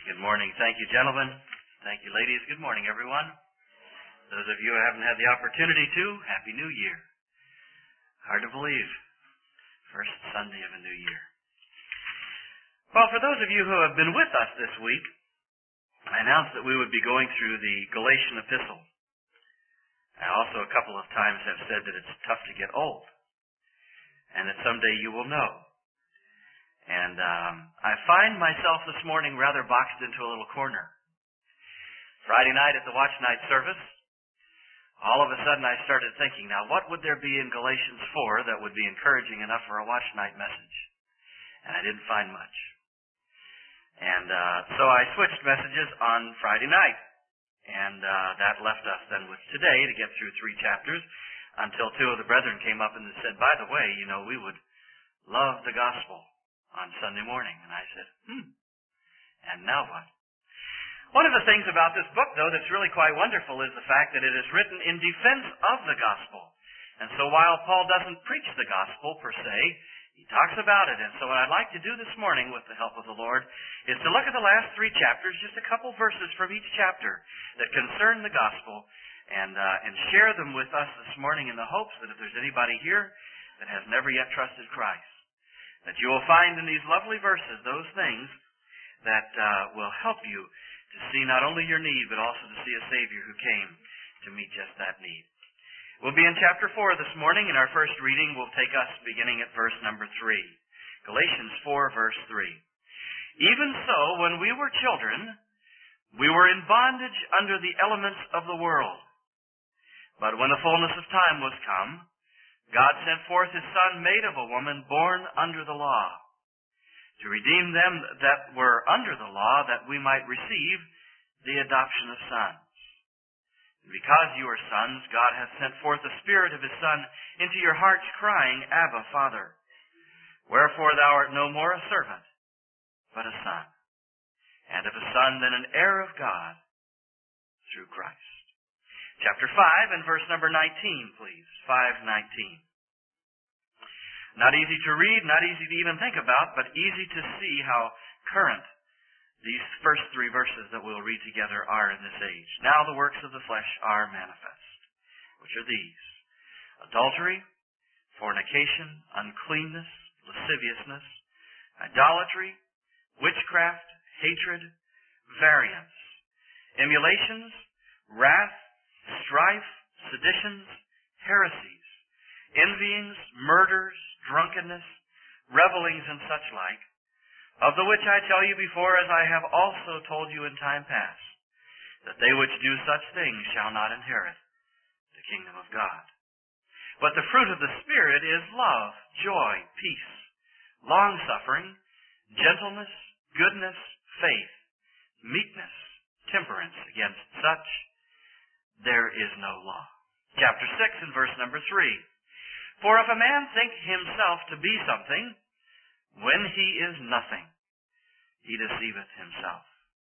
Good morning. Thank you, gentlemen. Thank you, ladies. Good morning, everyone. Those of you who haven't had the opportunity to, Happy New Year. Hard to believe. First Sunday of a new year. Well, for those of you who have been with us this week, I announced that we would be going through the Galatian epistle. I also a couple of times have said that it's tough to get old, and that someday you will know. And I find myself this morning rather boxed into a little corner. Friday night at the watch night service, all of a sudden I started thinking, now what would there be in Galatians 4 that would be encouraging enough for a watch night message? And I didn't find much. And so I switched messages on Friday night. And that left us then with today to get through 3 chapters until 2 of the brethren came up and said, by the way, we would love the gospel on Sunday morning. And I said, and now what? One of the things about this book, though, that's really quite wonderful is the fact that it is written in defense of the gospel. And so while Paul doesn't preach the gospel per se, he talks about it. And so what I'd like to do this morning with the help of the Lord is to look at the last 3 chapters, just a couple verses from each chapter that concern the gospel, and share them with us this morning in the hopes that if there's anybody here that has never yet trusted Christ, that you will find in these lovely verses those things that will help you to see not only your need, but also to see a Savior who came to meet just that need. We'll be in chapter 4 this morning, and our first reading will take us beginning at verse number 3. Galatians 4, verse 3. Even so, when we were children, we were in bondage under the elements of the world. But when the fullness of time was come, God sent forth His Son, made of a woman, born under the law, to redeem them that were under the law, that we might receive the adoption of sons. And because you are sons, God hath sent forth the Spirit of His Son into your hearts, crying, Abba, Father. Wherefore thou art no more a servant, but a son. And if a son, then an heir of God through Christ. Chapter 5 and verse number 19, please. 5:19. Not easy to read, not easy to even think about, but easy to see how current these first 3 verses that we'll read together are in this age. Now the works of the flesh are manifest, which are these: adultery, fornication, uncleanness, lasciviousness, idolatry, witchcraft, hatred, variance, emulations, wrath, strife, seditions, heresies, envyings, murders, drunkenness, revelings, and such like, of the which I tell you before, as I have also told you in time past, that they which do such things shall not inherit the kingdom of God. But the fruit of the Spirit is love, joy, peace, long-suffering, gentleness, goodness, faith, meekness, temperance. Against such there is no law. Chapter 6 and verse number 3. For if a man think himself to be something, when he is nothing, he deceiveth himself.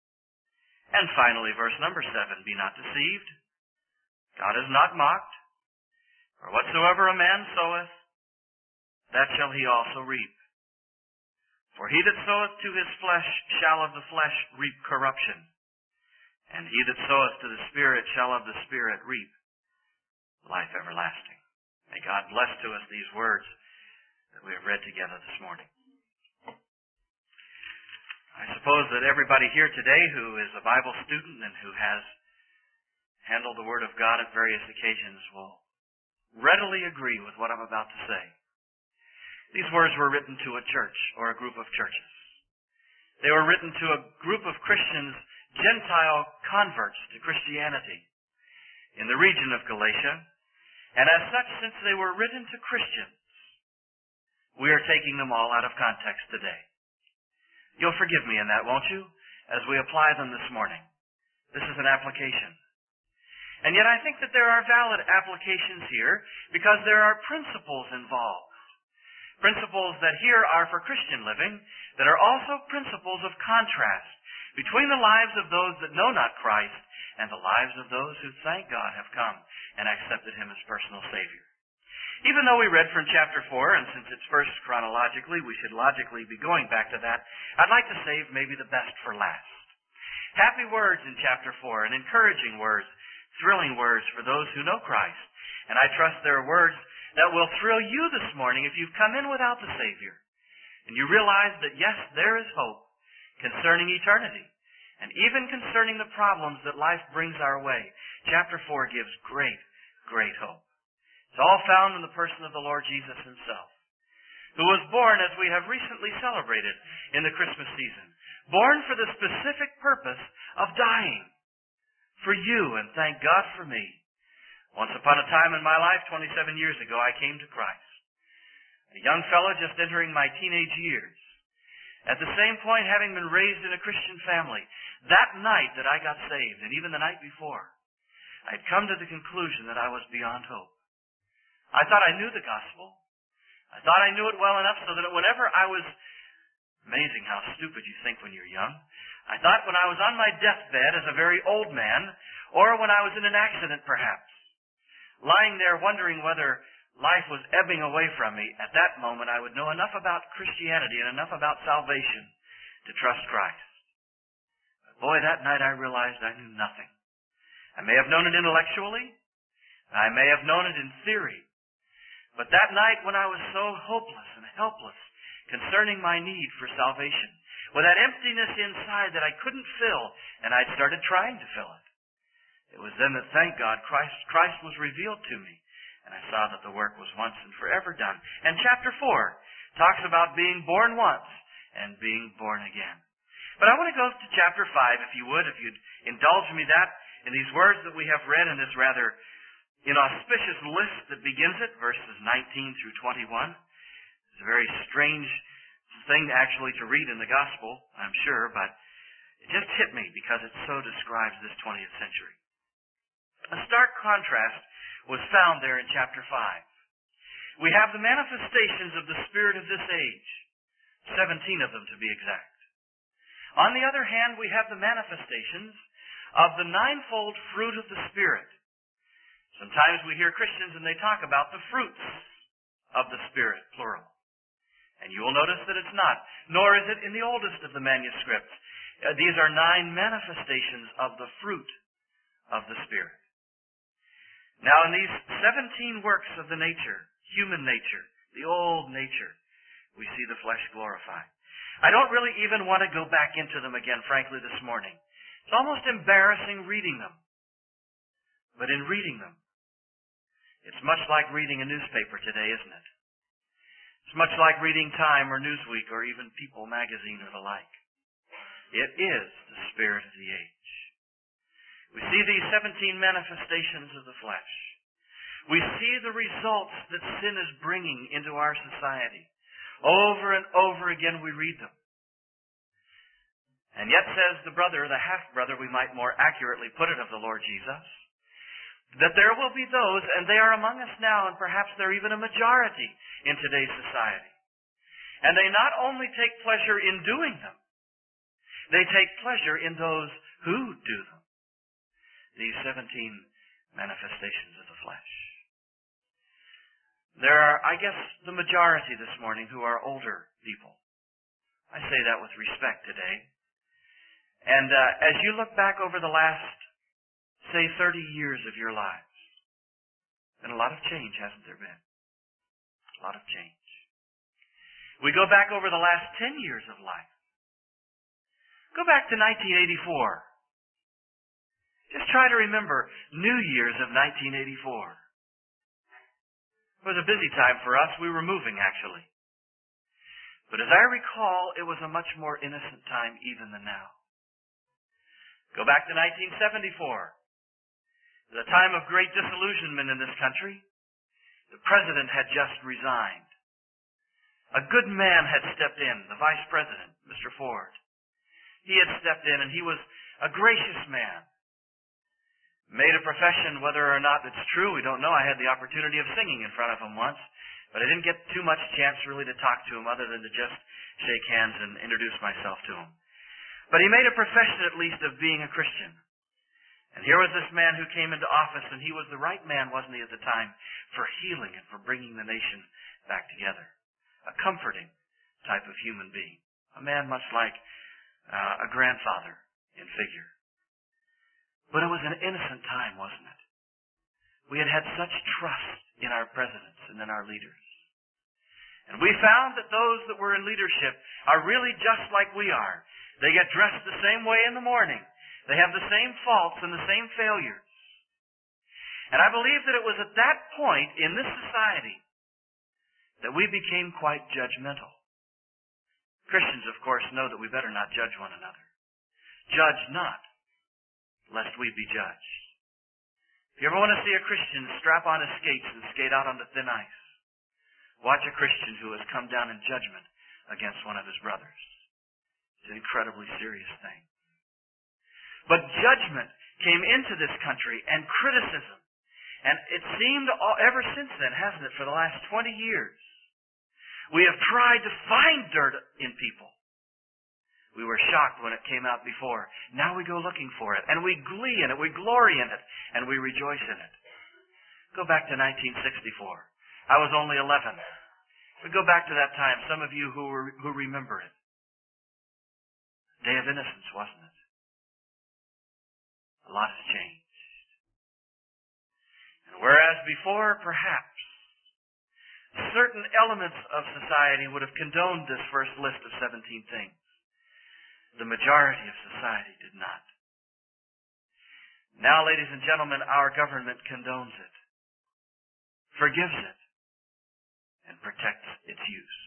And finally, verse number 7, Be not deceived. God is not mocked. For whatsoever a man soweth, that shall he also reap. For he that soweth to his flesh shall of the flesh reap corruption. And he that soweth to the Spirit shall of the Spirit reap life everlasting. May God bless to us these words that we have read together this morning. I suppose that everybody here today who is a Bible student and who has handled the Word of God at various occasions will readily agree with what I'm about to say. These words were written to a church or a group of churches. They were written to a group of Christians, Gentile converts to Christianity in the region of Galatia. And as such, since they were written to Christians, we are taking them all out of context today. You'll forgive me in that, won't you, as we apply them this morning. This is an application. And yet I think that there are valid applications here because there are principles involved. Principles that here are for Christian living, that are also principles of contrast between the lives of those that know not Christ and the lives of those who, thank God, have come and accepted Him as personal Savior. Even though we read from chapter 4, and since it's first chronologically, we should logically be going back to that, I'd like to save maybe the best for last. Happy words in chapter 4, and encouraging words, thrilling words for those who know Christ. And I trust there are words that will thrill you this morning if you've come in without the Savior. And you realize that, yes, there is hope concerning eternity, and even concerning the problems that life brings our way. Chapter 4 gives great, great hope. It's all found in the person of the Lord Jesus himself, who was born, as we have recently celebrated in the Christmas season, born for the specific purpose of dying for you, and thank God for me. Once upon a time in my life, 27 years ago, I came to Christ. A young fellow just entering my teenage years. At the same point, having been raised in a Christian family, that night that I got saved, and even the night before, I'd come to the conclusion that I was beyond hope. I thought I knew the gospel. I thought I knew it well enough so that whenever I was, amazing how stupid you think when you're young, I thought when I was on my deathbed as a very old man, or when I was in an accident perhaps, lying there wondering whether life was ebbing away from me, at that moment I would know enough about Christianity and enough about salvation to trust Christ. But boy, that night I realized I knew nothing. I may have known it intellectually. I may have known it in theory. But that night when I was so hopeless and helpless concerning my need for salvation, with that emptiness inside that I couldn't fill, and I'd started trying to fill it, it was then that, thank God, Christ was revealed to me. And I saw that the work was once and forever done. And chapter 4 talks about being born once and being born again. But I want to go to chapter 5, if you would, if you'd indulge me that, in these words that we have read in this rather inauspicious list that begins it, verses 19 through 21. It's a very strange thing actually to read in the gospel, I'm sure, but it just hit me because it so describes this 20th century. A stark contrast was found there in chapter 5. We have the manifestations of the spirit of this age, 17 of them to be exact. On the other hand, we have the manifestations of the ninefold fruit of the Spirit. Sometimes we hear Christians and they talk about the fruits of the Spirit, plural. And you will notice that it's not, nor is it in the oldest of the manuscripts. These are 9 manifestations of the fruit of the Spirit. Now, in these 17 works of the nature, human nature, the old nature, we see the flesh glorified. I don't really even want to go back into them again, frankly, this morning. It's almost embarrassing reading them. But in reading them, it's much like reading a newspaper today, isn't it? It's much like reading Time or Newsweek or even People magazine or the like. It is the spirit of the age. We see these 17 manifestations of the flesh. We see the results that sin is bringing into our society. Over and over again we read them. And yet says the brother, the half-brother, we might more accurately put it, of the Lord Jesus, that there will be those, and they are among us now, and perhaps they're even a majority in today's society. And they not only take pleasure in doing them, they take pleasure in those who do them. These 17 manifestations of the flesh. There are, I guess, the majority this morning who are older people. I say that with respect today. And as you look back over the last, say, 30 years of your lives, been a lot of change, hasn't there been? A lot of change. We go back over the last 10 years of life. Go back to 1984. Just try to remember New Year's of 1984. It was a busy time for us. We were moving, actually. But as I recall, it was a much more innocent time even than now. Go back to 1974. The time of great disillusionment in this country. The president had just resigned. A good man had stepped in, the vice president, Mr. Ford. He had stepped in, and he was a gracious man. Made a profession, whether or not it's true, we don't know. I had the opportunity of singing in front of him once, but I didn't get too much chance really to talk to him other than to just shake hands and introduce myself to him. But he made a profession, at least, of being a Christian. And here was this man who came into office, and he was the right man, wasn't he, at the time, for healing and for bringing the nation back together. A comforting type of human being. A man much like a grandfather in figure. But it was an innocent time, wasn't it? We had had such trust in our presidents and in our leaders. And we found that those that were in leadership are really just like we are. They get dressed the same way in the morning. They have the same faults and the same failures. And I believe that it was at that point in this society that we became quite judgmental. Christians, of course, know that we better not judge one another. Judge not, lest we be judged. If you ever want to see a Christian strap on his skates and skate out onto thin ice, watch a Christian who has come down in judgment against one of his brothers. It's an incredibly serious thing. But judgment came into this country and criticism. And it seemed ever since then, hasn't it, for the last 20 years, we have tried to find dirt in people. We were shocked when it came out before. Now we go looking for it, and we glee in it, we glory in it, and we rejoice in it. Go back to 1964. I was only 11. We go back to that time, some of you who remember it. Day of Innocence, wasn't it? A lot has changed. And whereas before, perhaps, certain elements of society would have condoned this first list of 17 things, the majority of society did not. Now, ladies and gentlemen, our government condones it, forgives it, and protects its use.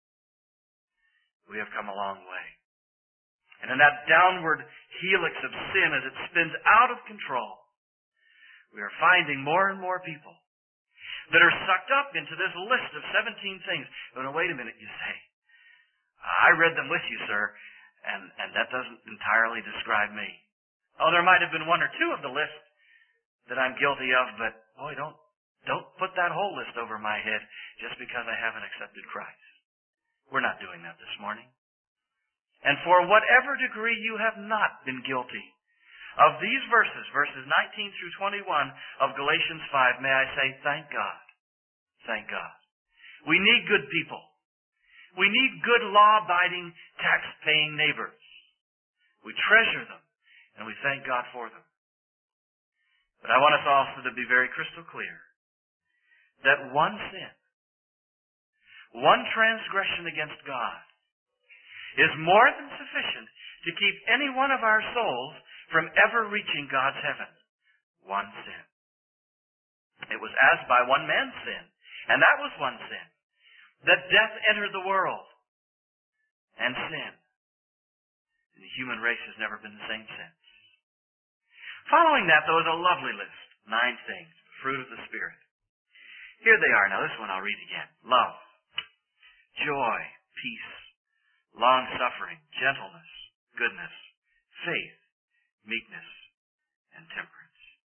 We have come a long way. And in that downward helix of sin as it spins out of control, we are finding more and more people that are sucked up into this list of 17 things. Oh, no, wait a minute, you say. I read them with you, sir, and that doesn't entirely describe me. Oh, there might have been one or two of the list that I'm guilty of, but boy, don't put that whole list over my head just because I haven't accepted Christ. We're not doing that this morning. And for whatever degree you have not been guilty of these verses 19 through 21 of Galatians 5, may I say, thank God. Thank God. We need good people. We need good law-abiding, tax-paying neighbors. We treasure them, and we thank God for them. But I want us also to be very crystal clear that one sin, one transgression against God, is more than sufficient to keep any one of our souls from ever reaching God's heaven. One sin. It was as by one man's sin, and that was one sin, that death entered the world, and sin. And the human race has never been the same since. Following that, there was a lovely list. 9 things. The fruit of the Spirit. Here they are. Now this one I'll read again. Love, joy, peace, long-suffering, gentleness, goodness, faith, meekness, and temperance.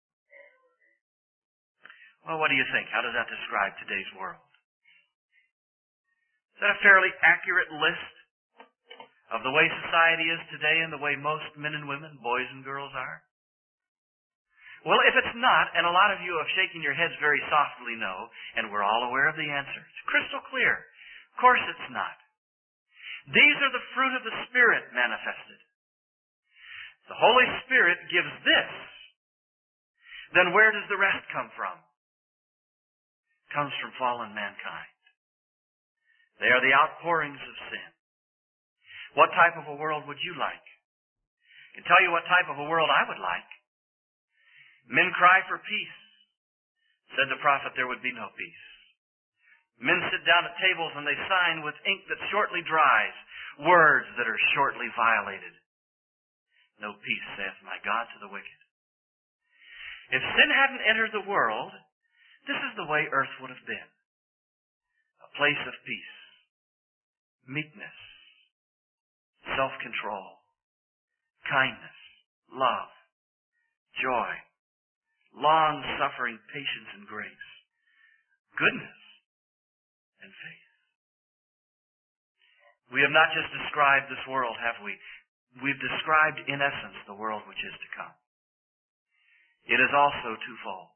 Well, what do you think? How does that describe today's world? Is that a fairly accurate list of the way society is today and the way most men and women, boys and girls are? Well, if it's not, and a lot of you have shaken your heads very softly no, and we're all aware of the answer. It's crystal clear. Of course it's not. These are the fruit of the Spirit manifested. The Holy Spirit gives this. Then where does the rest come from? It comes from fallen mankind. They are the outpourings of sin. What type of a world would you like? I can tell you what type of a world I would like. Men cry for peace. Said the prophet, there would be no peace. Men sit down at tables and they sign with ink that shortly dries, words that are shortly violated. No peace, saith my God, to the wicked. If sin hadn't entered the world, this is the way earth would have been. A place of peace, meekness, self-control, kindness, love, joy, long-suffering, patience, and grace, goodness, and faith. We have not just described this world, have we? We've described, in essence, the world which is to come. It is also twofold.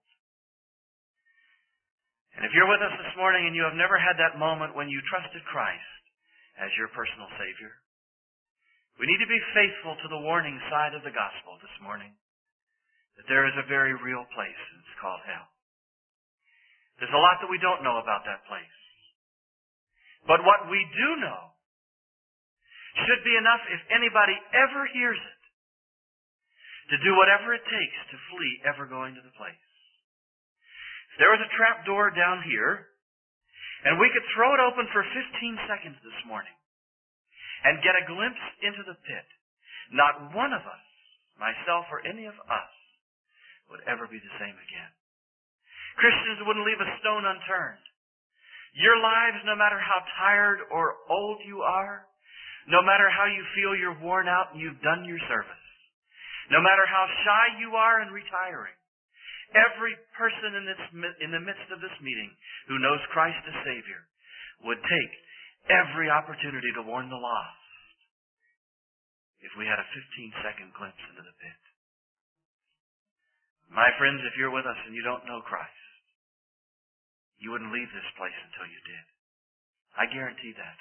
And if you're with us this morning and you have never had that moment when you trusted Christ as your personal Savior, We need to be faithful to the warning side of the gospel this morning, that there is a very real place, and it's called hell. There's a lot that we don't know about that place. But what we do know should be enough if anybody ever hears it to do whatever it takes to flee ever going to the place. If there was a trap door down here, and we could throw it open for 15 seconds this morning and get a glimpse into the pit, not one of us, myself or any of us, would ever be the same again. Christians wouldn't leave a stone unturned. Your lives, no matter how tired or old you are, no matter how you feel you're worn out and you've done your service, no matter how shy you are in retiring, every person in the midst of this meeting who knows Christ as Savior would take every opportunity to warn the lost if we had a 15-second glimpse into the pit. My friends, if you're with us and you don't know Christ, you wouldn't leave this place until you did. I guarantee that.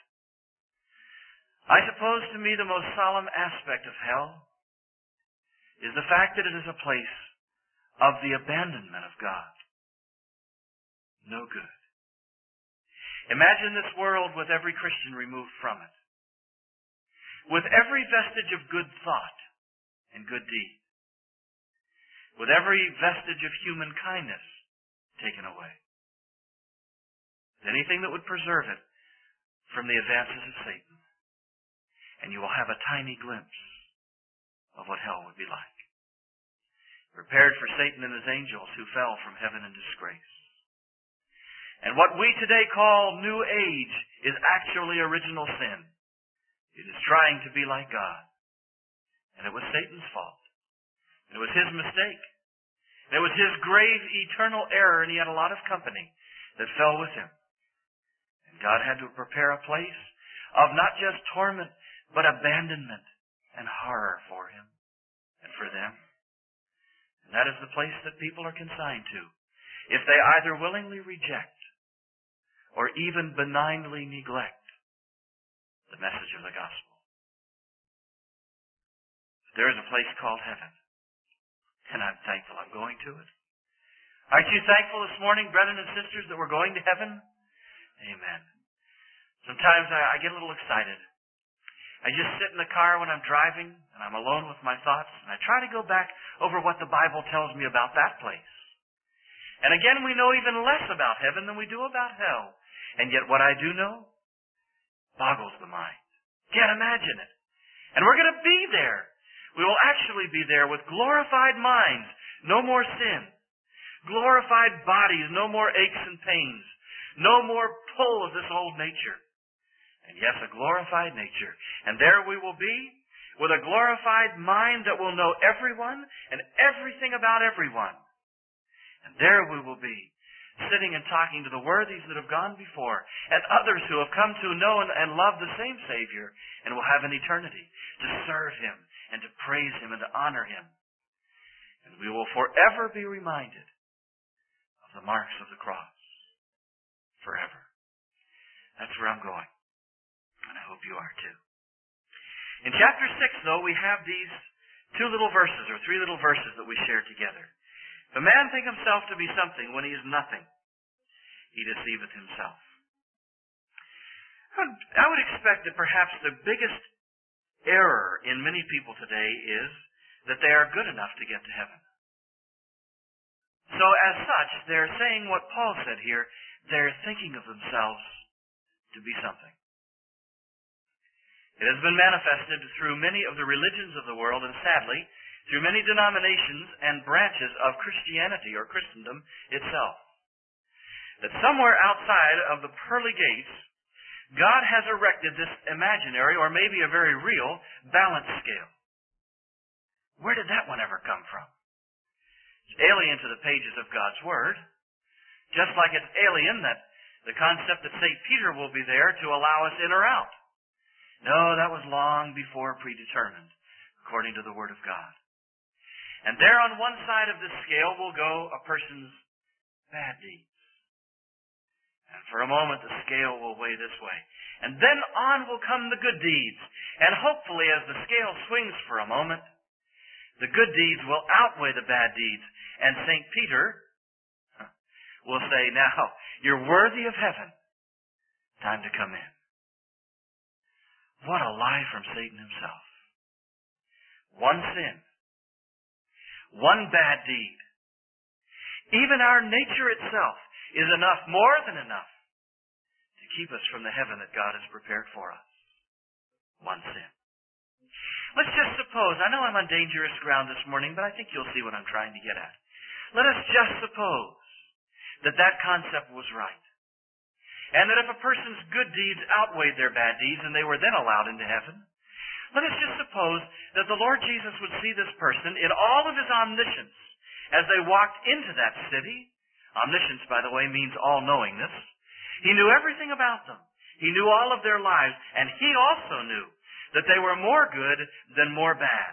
I suppose to me the most solemn aspect of hell is the fact that it is a place of the abandonment of God. No good. Imagine this world with every Christian removed from it, with every vestige of good thought and good deed, with every vestige of human kindness taken away, with anything that would preserve it from the advances of Satan. And you will have a tiny glimpse of what hell would be like, prepared for Satan and his angels who fell from heaven in disgrace. And what we today call New Age is actually original sin. It is trying to be like God. And it was Satan's fault. And it was his mistake. And it was his grave eternal error, and he had a lot of company that fell with him. And God had to prepare a place of not just torment, but abandonment and horror for him and for them. And that is the place that people are consigned to if they either willingly reject or even benignly neglect the message of the gospel. There is a place called heaven, and I'm thankful I'm going to it. Aren't you thankful this morning, brethren and sisters, that we're going to heaven? Amen. Sometimes I get a little excited. I just sit in the car when I'm driving, and I'm alone with my thoughts, and I try to go back over what the Bible tells me about that place. And again, we know even less about heaven than we do about hell. And yet what I do know boggles the mind. Can't imagine it. And we're going to be there. We will actually be there with glorified minds, no more sin. Glorified bodies, no more aches and pains. No more pull of this old nature. And yes, a glorified nature. And there we will be with a glorified mind that will know everyone and everything about everyone. And there we will be, sitting and talking to the worthies that have gone before and others who have come to know and love the same Savior and will have an eternity to serve Him and to praise Him and to honor Him. And we will forever be reminded of the marks of the cross. Forever. That's where I'm going. And I hope you are too. In chapter 6, though, we have these three little verses that we share together. If a man think himself to be something when he is nothing, he deceiveth himself. I would expect that perhaps the biggest error in many people today is that they are good enough to get to heaven. So as such, they're saying what Paul said here, they're thinking of themselves to be something. It has been manifested through many of the religions of the world, and sadly, through many denominations and branches of Christianity or Christendom itself, that somewhere outside of the pearly gates, God has erected this imaginary, or maybe a very real, balance scale. Where did that one ever come from? It's alien to the pages of God's Word, just like it's alien that the concept that St. Peter will be there to allow us in or out. No, that was long before predetermined, according to the Word of God. And there on one side of this scale will go a person's bad deeds. And for a moment the scale will weigh this way. And then on will come the good deeds. And hopefully as the scale swings for a moment, the good deeds will outweigh the bad deeds. And St. Peter will say, now, you're worthy of heaven. Time to come in. What a lie from Satan himself. One sin. One bad deed. Even our nature itself is enough, more than enough, to keep us from the heaven that God has prepared for us. One sin. Let's just suppose, I know I'm on dangerous ground this morning, but I think you'll see what I'm trying to get at. Let us just suppose that that concept was right. And that if a person's good deeds outweighed their bad deeds and they were then allowed into heaven, let us just suppose that the Lord Jesus would see this person in all of his omniscience as they walked into that city. Omniscience, by the way, means all-knowingness. He knew everything about them. He knew all of their lives, and he also knew that they were more good than more bad.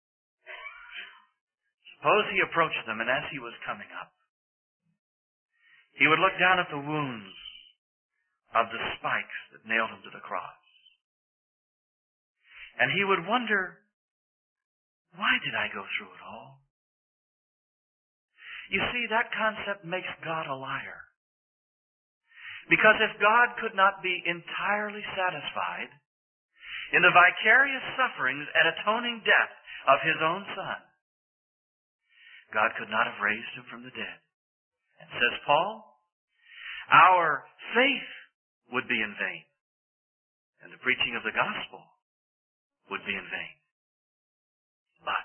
Suppose he approached them, and as he was coming up, he would look down at the wounds of the spikes that nailed him to the cross. And he would wonder, why did I go through it all? You see, that concept makes God a liar. Because if God could not be entirely satisfied in the vicarious sufferings and atoning death of his own Son, God could not have raised him from the dead. And says Paul, our faith would be in vain, and the preaching of the gospel would be in vain. But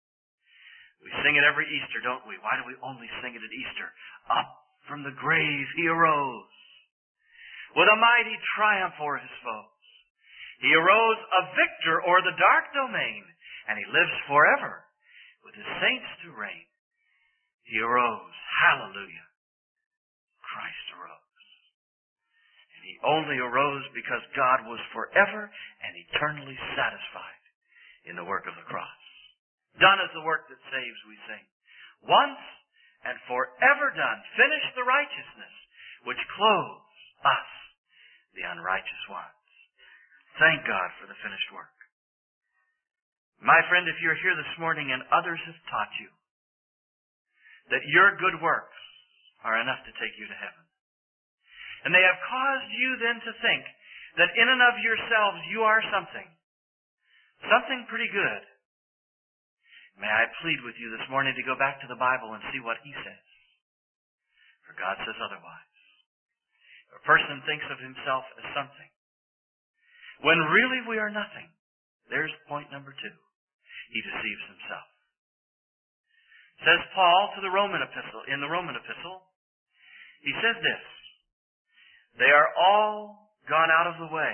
we sing it every Easter, don't we? Why do we only sing it at Easter? Up from the grave he arose, with a mighty triumph o'er his foes. He arose a victor o'er the dark domain, and he lives forever with his saints to reign. He arose. Hallelujah. Christ arose. And he only arose because God was forever and eternally satisfied in the work of the cross. Done is the work that saves, we sing. Once and forever done. Finished the righteousness which clothes us, the unrighteous ones. Thank God for the finished work. My friend, if you're here this morning and others have taught you that your good works are enough to take you to heaven, and they have caused you then to think that in and of yourselves you are something pretty good, may I plead with you this morning to go back to the Bible and see what he says. For God says otherwise. If a person thinks of himself as something, when really we are nothing, there's point number 2. He deceives himself. Says Paul to the Roman epistle, in the Roman epistle, he says this, they are all gone out of the way.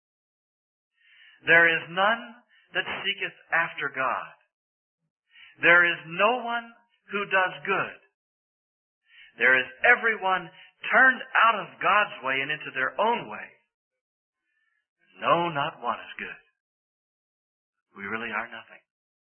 There is none that seeketh after God. There is no one who does good. There is everyone turned out of God's way and into their own way. No, not one is good. We really are nothing.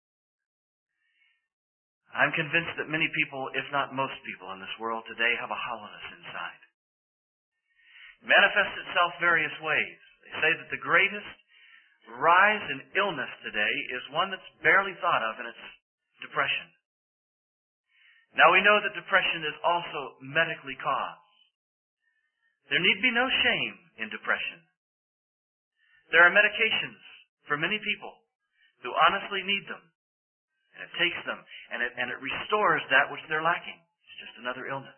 I'm convinced that many people, if not most people in this world today, have a hollowness inside. It manifests itself various ways. They say that the greatest rise in illness today is one that's barely thought of, and it's depression. Now we know that depression is also medically caused. There need be no shame in depression. There are medications for many people who honestly need them. And it takes them and it restores that which they're lacking. It's just another illness.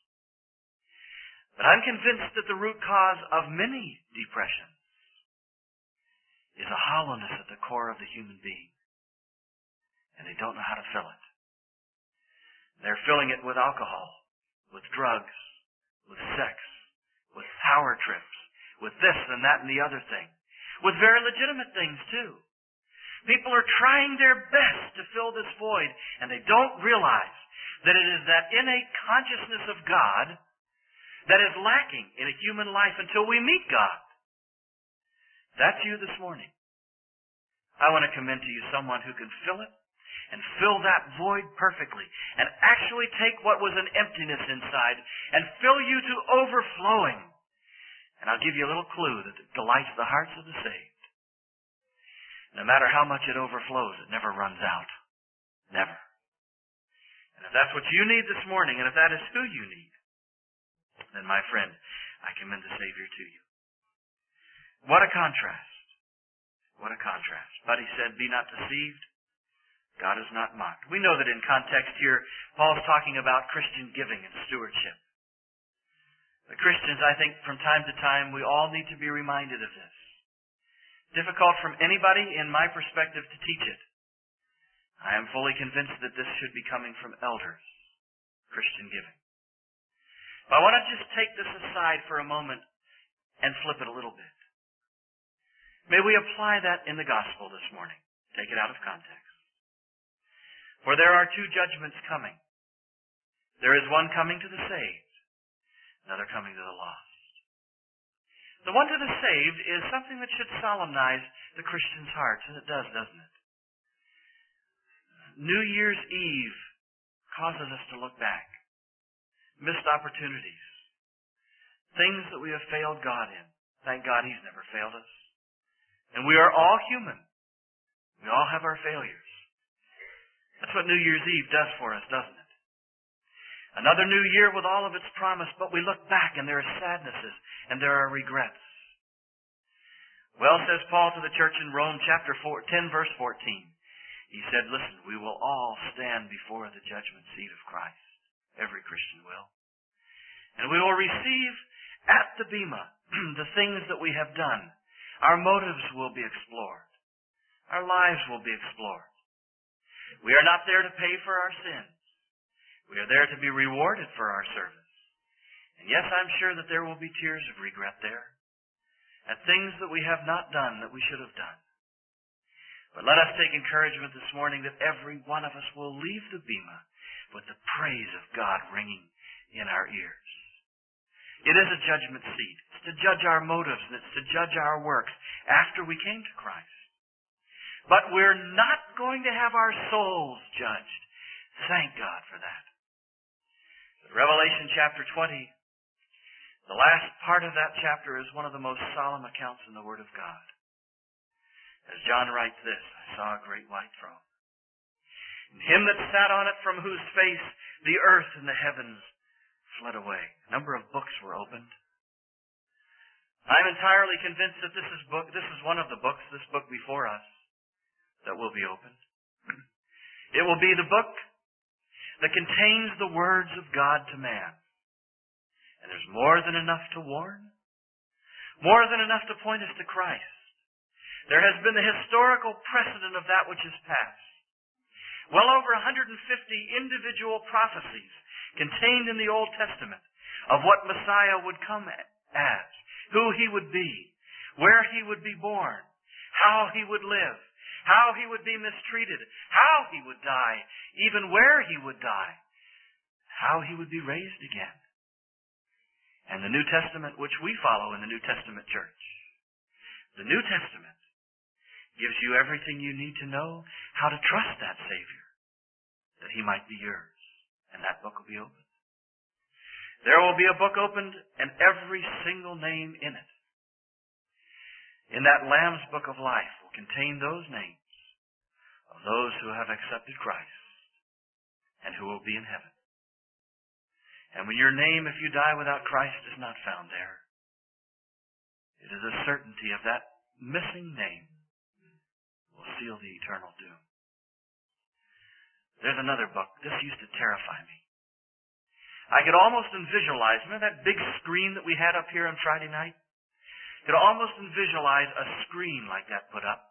But I'm convinced that the root cause of many depressions is a hollowness at the core of the human being. And they don't know how to fill it. They're filling it with alcohol, with drugs, with sex, with power trips, with this and that and the other thing. With very legitimate things, too. People are trying their best to fill this void, and they don't realize that it is that innate consciousness of God that is lacking in a human life until we meet God. That's you this morning. I want to commend to you someone who can fill it and fill that void perfectly and actually take what was an emptiness inside and fill you to overflowing And I'll give you a little clue that it delights the hearts of the saved. No matter how much it overflows, it never runs out. Never. And if that's what you need this morning, and if that is who you need, then my friend, I commend the Savior to you. What a contrast. What a contrast. But he said, be not deceived. God is not mocked. We know that in context here, Paul's talking about Christian giving and stewardship. The Christians, I think, from time to time, we all need to be reminded of this. Difficult from anybody, in my perspective, to teach it. I am fully convinced that this should be coming from elders, Christian giving. But I want to just take this aside for a moment and flip it a little bit. May we apply that in the gospel this morning. Take it out of context. For there are two judgments coming. There is one coming to the saved, another coming to the lost. The one to the saved is something that should solemnize the Christian's hearts, and it does, doesn't it? New Year's Eve causes us to look back. Missed opportunities. Things that we have failed God in. Thank God He's never failed us. And we are all human. We all have our failures. That's what New Year's Eve does for us, doesn't it? Another new year with all of its promise, but we look back and there are sadnesses and there are regrets. Well, says Paul to the church in Rome, chapter 10, verse 14. He said, listen, we will all stand before the judgment seat of Christ. Every Christian will. And we will receive at the bema the things that we have done. Our motives will be explored. Our lives will be explored. We are not there to pay for our sins. We are there to be rewarded for our service. And yes, I'm sure that there will be tears of regret there at things that we have not done that we should have done. But let us take encouragement this morning that every one of us will leave the bema with the praise of God ringing in our ears. It is a judgment seat. It's to judge our motives and it's to judge our works after we came to Christ. But we're not going to have our souls judged. Thank God for that. Revelation chapter 20, the last part of that chapter is one of the most solemn accounts in the Word of God. As John writes this, I saw a great white throne. And him that sat on it, from whose face the earth and the heavens fled away. A number of books were opened. I'm entirely convinced that this is one of the books, this book before us, that will be opened. It will be the book that contains the words of God to man. And there's more than enough to warn, more than enough to point us to Christ. There has been the historical precedent of that which is past. Well over 150 individual prophecies contained in the Old Testament of what Messiah would come as, who he would be, where he would be born, how he would live, how he would be mistreated, how he would die, even where he would die, how he would be raised again. And the New Testament, which we follow in the New Testament church, the New Testament gives you everything you need to know how to trust that Savior, that he might be yours. And that book will be opened. There will be a book opened and every single name in it, in that Lamb's Book of Life, will contain those names of those who have accepted Christ and who will be in heaven. And when your name, if you die without Christ, is not found there, it is a certainty of that missing name will seal the eternal doom. There's another book. This used to terrify me. I could almost visualize, remember that big screen that we had up here on Friday night? Could almost visualize a screen like that put up.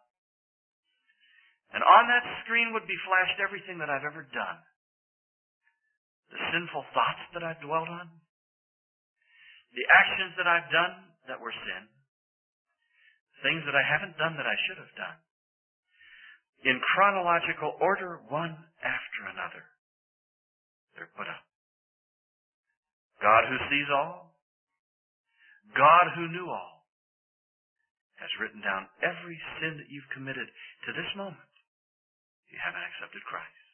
And on that screen would be flashed everything that I've ever done. The sinful thoughts that I've dwelt on. The actions that I've done that were sin. Things that I haven't done that I should have done. In chronological order, one after another. They're put up. God who sees all, God who knew all, has written down every sin that you've committed to this moment. You haven't accepted Christ.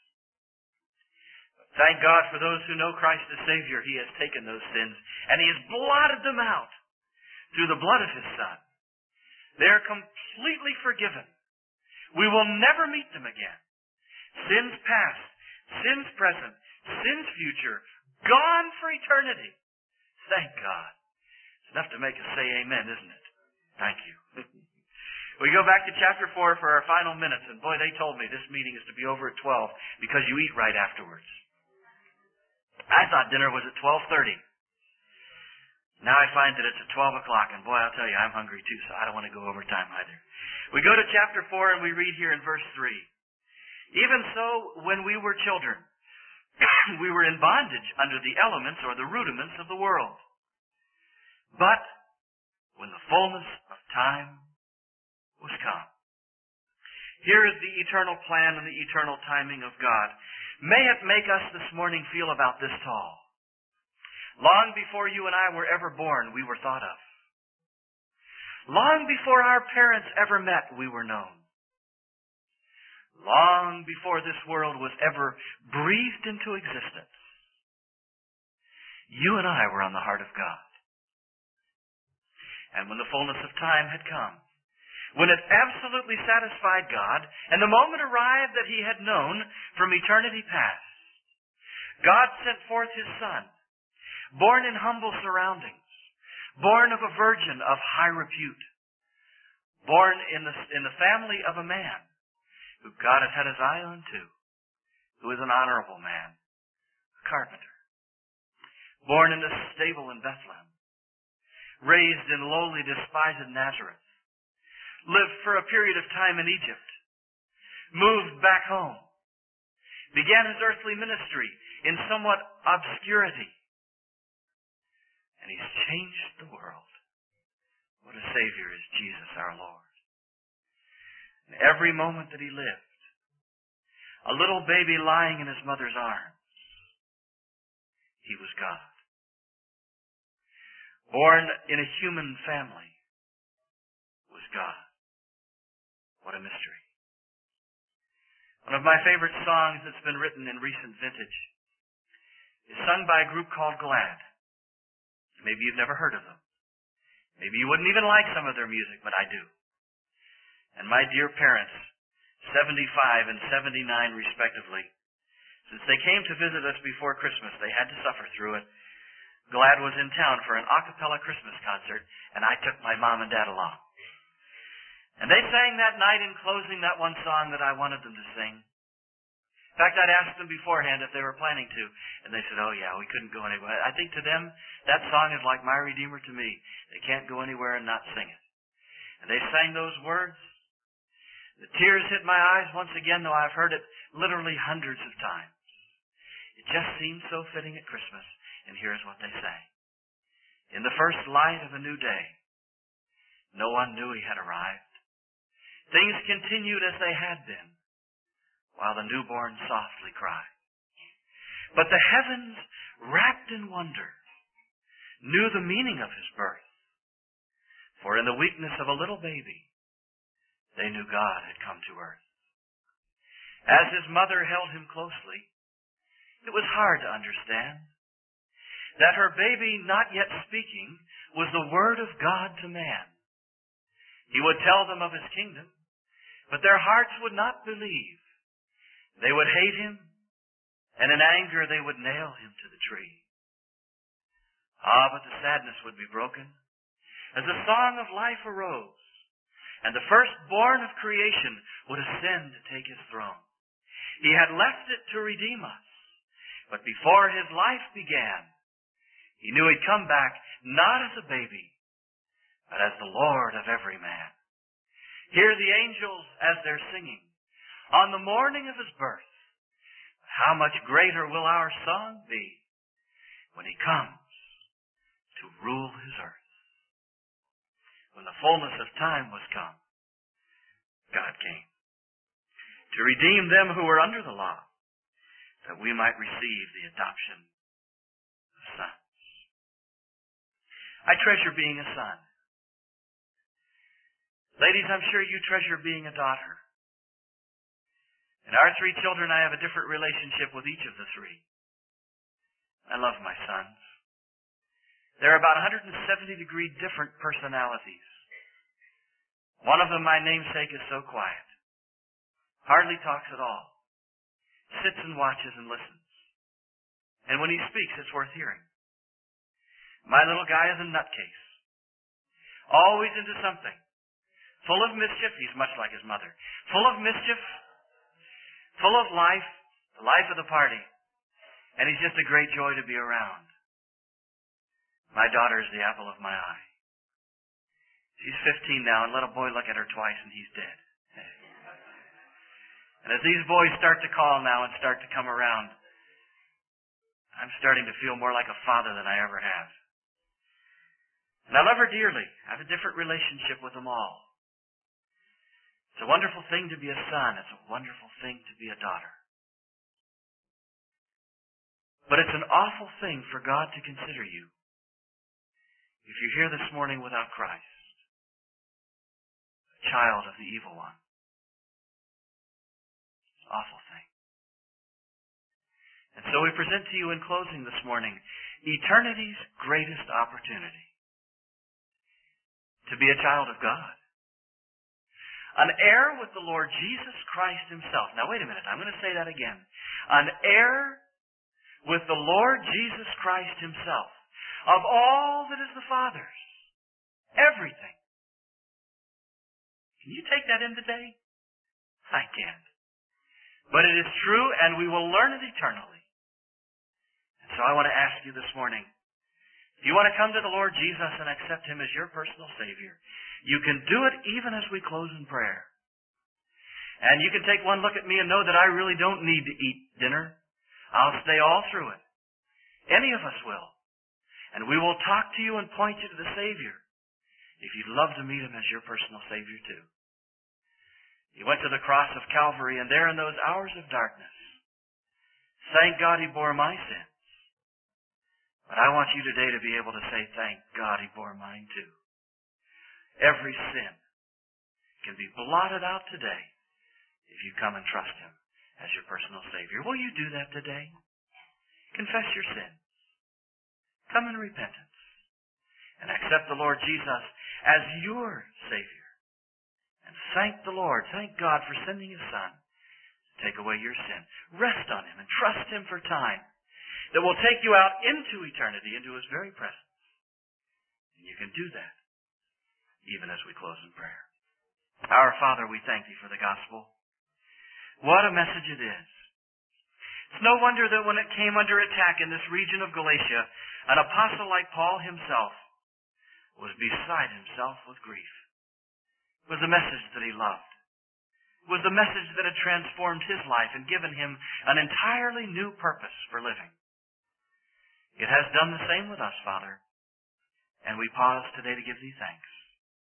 But thank God for those who know Christ as Savior. He has taken those sins and He has blotted them out through the blood of His Son. They are completely forgiven. We will never meet them again. Sins past, sins present, sins future, gone for eternity. Thank God. It's enough to make us say amen, isn't it? Thank you. We go back to chapter 4 for our final minutes, and boy, they told me this meeting is to be over at 12 because you eat right afterwards. I thought dinner was at 12:30. Now I find that it's at 12 o'clock, and boy, I'll tell you, I'm hungry too, so I don't want to go over time either. We go to chapter 4, and we read here in verse 3. Even so, when we were children, we were in bondage under the elements or the rudiments of the world. But when the fullness of time was come. Here is the eternal plan and the eternal timing of God. May it make us this morning feel about this tall. Long before you and I were ever born, we were thought of. Long before our parents ever met, we were known. Long before this world was ever breathed into existence, you and I were on the heart of God. And when the fullness of time had come, when it absolutely satisfied God, and the moment arrived that He had known from eternity past, God sent forth His Son, born in humble surroundings, born of a virgin of high repute, born in the family of a man who God had had His eye on too, who is an honorable man, a carpenter, born in a stable in Bethlehem, raised in lowly, despised Nazareth, lived for a period of time in Egypt, moved back home, began His earthly ministry in somewhat obscurity, and He's changed the world. What a Savior is Jesus our Lord. And every moment that He lived, a little baby lying in His mother's arms, He was God. Born in a human family was God. What a mystery. One of my favorite songs that's been written in recent vintage is sung by a group called Glad. Maybe you've never heard of them. Maybe you wouldn't even like some of their music, but I do. And my dear parents, 75 and 79 respectively, since they came to visit us before Christmas, they had to suffer through it. Glad was in town for an a cappella Christmas concert, and I took my mom and dad along. And they sang that night in closing that one song that I wanted them to sing. In fact, I'd asked them beforehand if they were planning to, and they said, oh yeah, we couldn't go anywhere. I think to them, that song is like My Redeemer to me. They can't go anywhere and not sing it. And they sang those words. The tears hit my eyes once again, though I've heard it literally hundreds of times. It just seemed so fitting at Christmas, and here's what they sang. In the first light of a new day, no one knew He had arrived. Things continued as they had been, while the newborn softly cried. But the heavens, wrapped in wonder, knew the meaning of His birth. For in the weakness of a little baby, they knew God had come to earth. As His mother held Him closely, it was hard to understand that her baby, not yet speaking, was the Word of God to man. He would tell them of His kingdom, but their hearts would not believe. They would hate Him, and in anger they would nail Him to the tree. Ah, but the sadness would be broken as the song of life arose, and the firstborn of creation would ascend to take His throne. He had left it to redeem us, but before His life began, He knew He'd come back not as a baby, but as the Lord of every man. Hear the angels as they're singing on the morning of His birth. How much greater will our song be when He comes to rule His earth. When the fullness of time was come, God came to redeem them who were under the law, that we might receive the adoption of sons. I treasure being a son. Ladies, I'm sure you treasure being a daughter. And our three children, I have a different relationship with each of the three. I love my sons. They're about 170-degree different personalities. One of them, my namesake, is so quiet. Hardly talks at all. Sits and watches and listens. And when he speaks, it's worth hearing. My little guy is a nutcase. Always into something. Full of mischief. He's much like his mother. Full of mischief. Full of life. The life of the party. And he's just a great joy to be around. My daughter is the apple of my eye. She's 15 now, and let a boy look at her twice and he's dead. And as these boys start to call now and start to come around, I'm starting to feel more like a father than I ever have. And I love her dearly. I have a different relationship with them all. It's a wonderful thing to be a son. It's a wonderful thing to be a daughter. But it's an awful thing for God to consider you if you're here this morning without Christ, a child of the evil one. It's an awful thing. And so we present to you in closing this morning eternity's greatest opportunity to be a child of God. An heir with the Lord Jesus Christ himself. Now wait a minute, I'm going to say that again. An heir with the Lord Jesus Christ himself. Of all that is the Father's. Everything. Can you take that in today? I can't. But it is true, and we will learn it eternally. And so I want to ask you this morning, if you want to come to the Lord Jesus and accept him as your personal Savior, you can do it even as we close in prayer. And you can take one look at me and know that I really don't need to eat dinner. I'll stay all through it. Any of us will. And we will talk to you and point you to the Savior if you'd love to meet him as your personal Savior too. He went to the cross of Calvary, and there in those hours of darkness, thank God he bore my sins. But I want you today to be able to say, thank God he bore mine too. Every sin can be blotted out today if you come and trust him as your personal Savior. Will you do that today? Confess your sins. Come in repentance and accept the Lord Jesus as your Savior. And thank the Lord, thank God for sending his Son to take away your sin. Rest on him and trust him for time that will take you out into eternity, into his very presence. And you can do that even as we close in prayer. Our Father, we thank thee for the gospel. What a message it is. It's no wonder that when it came under attack in this region of Galatia, an apostle like Paul himself was beside himself with grief. It was a message that he loved. It was the message that had transformed his life and given him an entirely new purpose for living. It has done the same with us, Father, and we pause today to give thee thanks.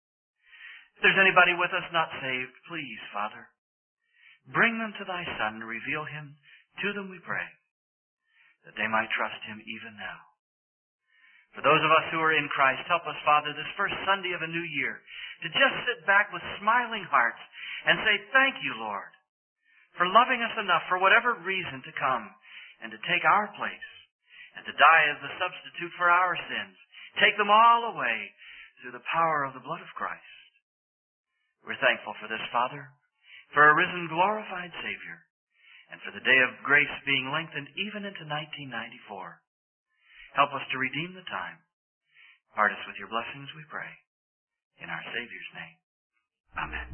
If there's anybody with us not saved, please, Father, bring them to thy Son and reveal him to them, we pray, that they might trust him even now. For those of us who are in Christ, help us, Father, this first Sunday of a new year, to just sit back with smiling hearts and say, thank you, Lord, for loving us enough for whatever reason to come and to take our place and to die as the substitute for our sins. Take them all away through the power of the blood of Christ. We're thankful for this, Father, for a risen, glorified Savior, and for the day of grace being lengthened even into 1994. Help us to redeem the time. Part us with your blessings, we pray. In our Savior's name. Amen.